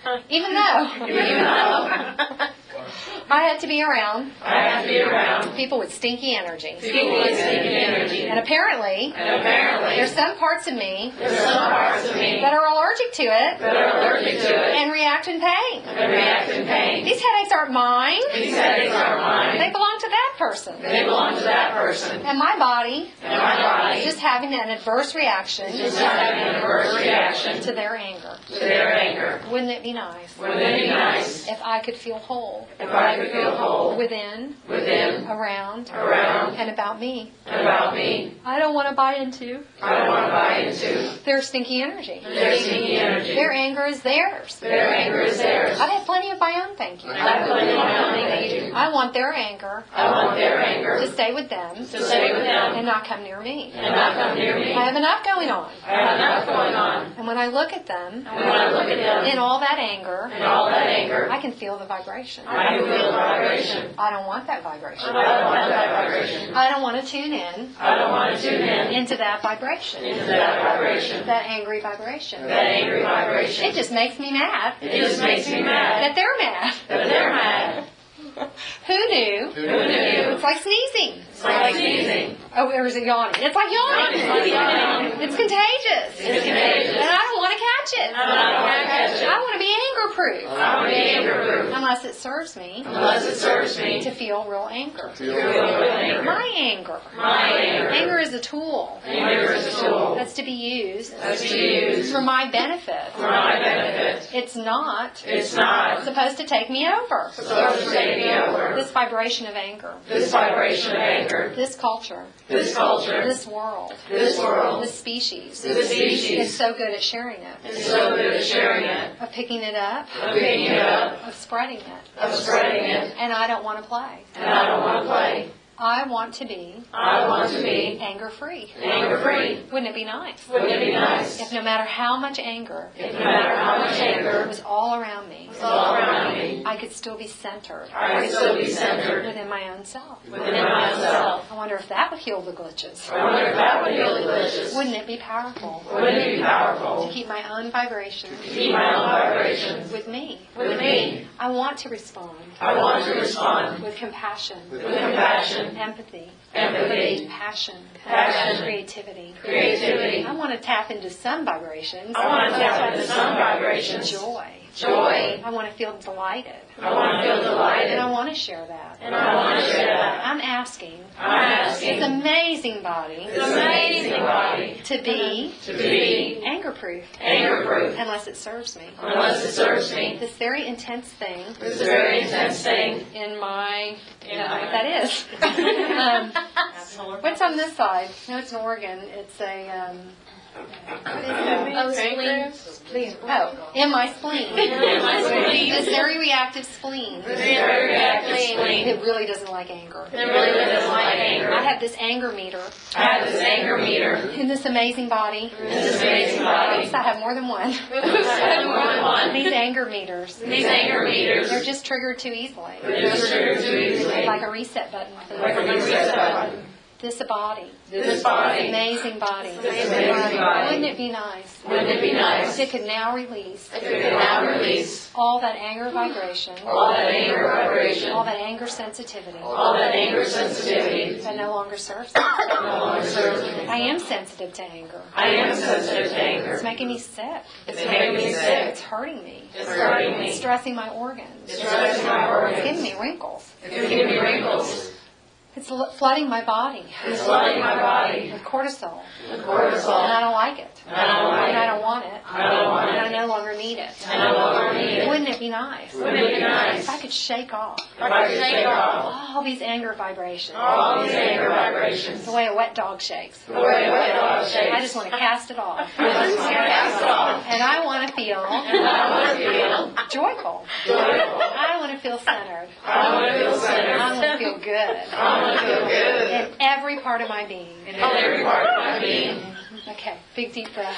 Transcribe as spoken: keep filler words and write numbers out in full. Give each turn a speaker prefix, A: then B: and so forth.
A: Even though.
B: Even though.
A: I had to be around.
B: I had to be around.
A: People with stinky energy.
B: People with stinky energy.
A: And apparently.
B: And apparently.
A: There's some parts of me.
B: There's some parts of me.
A: That are allergic to it.
B: That are allergic to it.
A: And react in pain.
B: And react in pain.
A: These headaches aren't mine.
B: These headaches aren't mine.
A: They belong to that person.
B: They belong to that person.
A: And my body.
B: And my body.
A: Is just having an adverse reaction.
B: Just having an adverse reaction.
A: To their anger.
B: To their anger.
A: Wouldn't it be nice?
B: Wouldn't it be nice?
A: If I could feel whole.
B: If I could feel whole.
A: Within.
B: Within.
A: Around.
B: Around.
A: And about me.
B: And about me.
A: I don't want to buy into.
B: I don't want to buy into.
A: Their stinky energy.
B: Their stinky energy.
A: Their anger is theirs.
B: Their anger is theirs.
A: I've had plenty of my own, thank you.
B: I have plenty of my own, thank you.
A: I want their anger.
B: I want their anger.
A: To stay with them.
B: To stay with them.
A: And not come near me.
B: And not come near me.
A: I have enough going on.
B: I have enough going on.
A: And when I look at them.
B: And when I look at them.
A: In all that anger.
B: In all that anger.
A: I can feel the vibration.
B: I can feel the vibration.
A: I don't want that vibration.
B: I don't want that vibration.
A: I don't want to tune in.
B: I don't want to tune in.
A: Into that vibration.
B: Into that vibration.
A: That angry vibration.
B: That angry vibration.
A: It just makes me mad.
B: It just makes me mad.
A: That they're mad.
B: That they're mad.
A: Who knew?
B: Who knew?
A: It's like sneezing.
B: It's like sneezing.
A: Oh, or is it yawning? It's like yawning.
B: It's like yawning.
A: It's contagious.
B: It's contagious.
A: And I don't want to catch it.
B: And I don't want to catch it.
A: I want to be anger-proof.
B: I want to be anger-proof.
A: Unless it serves me.
B: Unless it serves me.
A: To feel real anger.
B: To feel real anger.
A: My anger.
B: My anger.
A: Anger is a tool.
B: Anger is a tool.
A: That's to be used.
B: That's to be used.
A: For my benefit.
B: For my benefit.
A: It's not.
B: It's not.
A: Supposed to take me over.
B: Supposed to take me over.
A: This vibration of anger.
B: This vibration of anger.
A: This culture.
B: This culture.
A: This world.
B: This world.
A: This species.
B: This species.
A: Is so good at sharing it.
B: Is so good at sharing it.
A: Of picking it up.
B: Of picking it up.
A: Of spreading it.
B: Of spreading it.
A: And I don't want to play.
B: And I don't want to play.
A: I want to be.
B: I want to be.
A: Anger-free.
B: Anger-free.
A: Wouldn't it be nice?
B: Wouldn't it be nice?
A: If no matter how much anger.
B: If no matter how much anger.
A: Was all around me.
B: Was all around me.
A: I could still be centered.
B: I could still be centered.
A: Within my own self.
B: Within my own self.
A: I wonder if that would heal the glitches.
B: I wonder if that would heal the glitches.
A: Wouldn't it be powerful?
B: Wouldn't it be powerful?
A: To keep my own vibration.
B: To keep my own vibration.
A: With me.
B: With me.
A: I want to respond.
B: I want to respond.
A: With compassion.
B: With compassion.
A: Empathy.
B: Empathy.
A: Passion.
B: Passion.
A: Creativity.
B: Creativity.
A: I want to tap into some vibrations.
B: I want to tap into some vibrations.
A: Joy.
B: Joy.
A: I want to feel delighted.
B: I want to feel delighted.
A: And I want to share that.
B: And I want to share that.
A: I'm asking.
B: I'm asking.
A: This amazing body.
B: This amazing body.
A: To be.
B: To be.
A: Anger-proof.
B: Anger-proof.
A: Unless it serves me.
B: Unless it serves me.
A: This very intense thing.
B: This very intense thing.
A: In my. I don't know what that is. um, what's on this side? No, it's an organ. It's a. Um, What is it? Oh, spleen. Spleen. Oh, in my spleen.
B: In my spleen.
A: This very reactive spleen.
B: This very reactive spleen.
A: It really doesn't like anger.
B: It really doesn't like anger.
A: I have this anger meter.
B: I have this anger meter.
A: In this amazing body.
B: In this amazing body.
A: Oops, I have more than one.
B: I have more than one.
A: These anger meters.
B: These anger meters.
A: They're just triggered too easily.
B: They're just triggered too easily.
A: Like a reset button.
B: Like a reset button.
A: This body.
B: This body.
A: Amazing body.
B: This amazing body.
A: Wouldn't it be nice?
B: Wouldn't it be nice?
A: If it could now release.
B: If it could now release.
A: All that anger vibration.
B: All that anger vibration.
A: All that anger sensitivity.
B: All that anger sensitivity.
A: That no longer serves me.
B: No longer serves me.
A: I am sensitive to anger.
B: I am sensitive to anger.
A: It's making me sick.
B: It's making me sick.
A: It's hurting me.
B: It's hurting me.
A: It's stressing my organs.
B: It's stressing my organs.
A: It's giving me wrinkles.
B: It's giving me wrinkles.
A: It's flooding my body.
B: It's flooding my body.
A: With cortisol.
B: With cortisol.
A: And I don't like it.
B: I don't like
A: and
B: it.
A: I don't want it.
B: I don't want it.
A: And I no longer need it.
B: I no longer need it.
A: Wouldn't it be nice?
B: Wouldn't it be nice?
A: If I could shake off.
B: If I could shake off.
A: All these anger vibrations.
B: All these anger vibrations.
A: The way a wet dog shakes.
B: The way a wet dog shakes.
A: I just want to cast it off.
B: I just want to cast it off.
A: And I want to feel.
B: And I want to feel.
A: Joyful.
B: Joyful.
A: I want to feel centered.
B: I want to feel centered.
A: I want to feel good.
B: I want to feel good.
A: In every part of my being.
B: In every part of my being.
A: Okay, big deep breath.